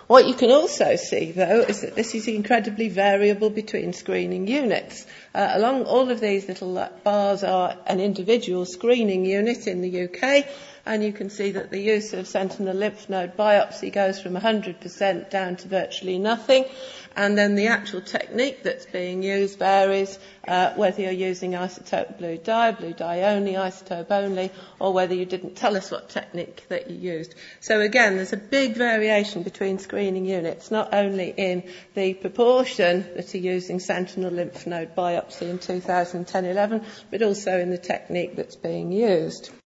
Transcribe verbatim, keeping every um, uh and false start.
What you can also see, though, is that this is incredibly variable between screening units. Uh, along all of these little bars are an individual screening unit in the U K, and you can see that the use of sentinel lymph node biopsy goes from one hundred percent down to virtually nothing, and then the actual technique that's being used varies, uh, whether you're using isotope blue dye, blue dye only, isotope only, or whether you didn't tell us what technique that you used. So again, there's a big variation between screening units, not only in the proportion that are using sentinel lymph node biopsy in two thousand ten eleven, but also in the technique that's being used.